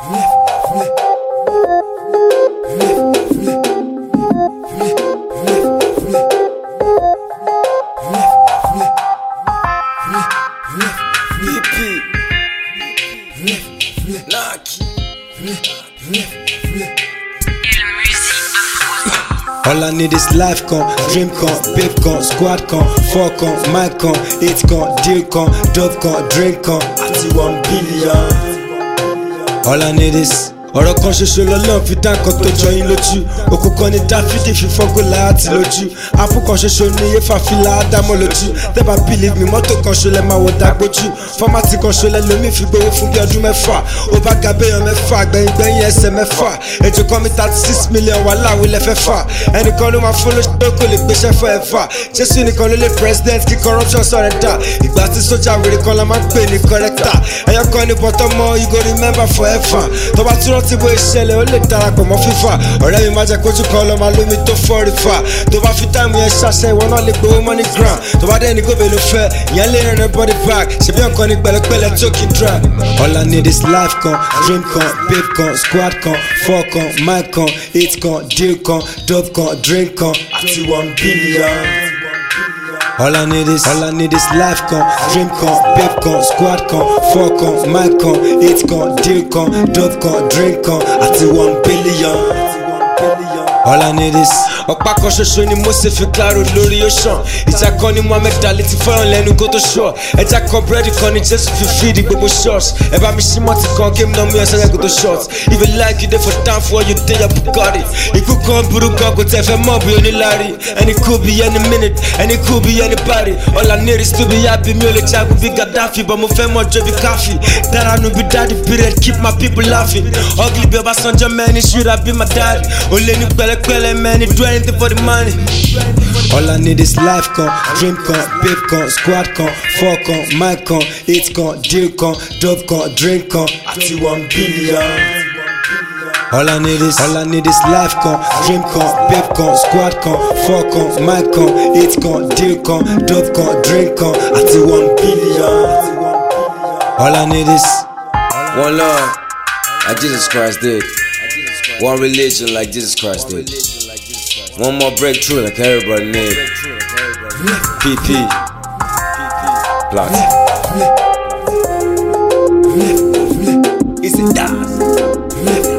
All I need is life con, dream con, babe con, squad con, 4 con, mic con, 8 con, deal con, dope con, drink con, àti 1 billion. All I need is ọ̀rọ̀ kan ṣoṣo lọ́lọ́run fi dá nǹkan tó jọ yín lójú. Òkú kan ní Dáfídì fi fọ́ Gòláyátì lójú. Àpò kan ṣoṣo ní Éfàfílà Ádámọ̀ lójú. Tẹ́bà believe me, mọ́tò kan ṣo lẹ máa wò dágbójú. Fọ́mátì kan ṣo lẹ lómi fi gbowó fún bí ọdún mẹ́fà. Ó bá ga béèyàn mẹ́fà, gbẹ̀yìngbẹ̀yìn ẹsẹ̀ mẹ́fà. Èjò kan mi 36 million wà láwùí lẹ́fẹ́ fà. Ẹnìkan ló máa fún lóṣù tó kò lè gbéṣẹ́ fún ẹ̀fà. Jésù nìkan ló lè president kí corruption surrender. Ìgbà tí sójà wèrè kan la máa ń pè ní corrector. Ẹyọ kan ní bọ́tọ́ mọ́ you go remember forever. Tọ́ba tí rántí bó ìṣẹ̀lẹ̀ ó lè darapọ̀ mọ́ fífà. Ọ̀rẹ́ mi má jẹ́ kójú kan lọ́ọ́ máa lómi tó fọ́ọ̀rì fà. Tó bá fi táìmù yẹn ṣàṣẹ ìwọ náà lè gbowó money ground. Tó bá dẹ́ni gómìnà ló fẹ́ ìyẹn lè rìn body bag. Ṣèbí ọ̀kan ní pẹ̀lẹ́pẹ̀lẹ́ tó kì í dra. All I need is life con, dream con, babe con, squad con, 4 con, mic con, 8 con, deal con, dope con, drink con, àti 1 billion. All I need is life con, dream con, babe con, squad con, 4 con, mic con, 8 con, deal con, dope con, drink con, àti 1 billion. All I need is ọ̀pá kan ṣoṣo ni Mósè fi claro lórí ocean. Ìjà kan ni Muhammed Ali ti fọ́ràn lẹ́nu kó tó ṣọ́. Ẹja kan búrẹ́dì kan ni Jésù fi fíìdì gbogbo church. Ẹ bá mi ṣí mọ́tì kan kí mi náà mú ẹsẹ̀ kó tó short. If you like you dey for time for you dey your Bugatti. Ikú kan burú gan kò tẹ̀ fẹ́ mọ̀ bí onílárí. Any could be any minute, any could be anybody. All I need is to be happy. Mi ò lè jagun bí Gaddafi, but mo fẹ́ mọ̀ jọ bí káfí. Dára nu bí daddy period, keep my people laughing. Ugly bí Ọbásanjọ́ man, it should have been my daddy. Olè ní pẹ̀lẹ́pẹ̀lẹ́ man, he do anything for the money. All I need is life con, dream con, babe con, squad con, 4 con, mic con, 8 con, deal con, dope con, drink con, àti 1 billion. All I need is life con, dream con, babe con, squad con, 4 con, mic con, 8 con, deal con, dope con, drink con, àti 1 billion. All I need is one love, like Jesus Christ did. One religion, like Jesus Christ did. One more breakthrough, like everybody need. PP. Plot. Is it that?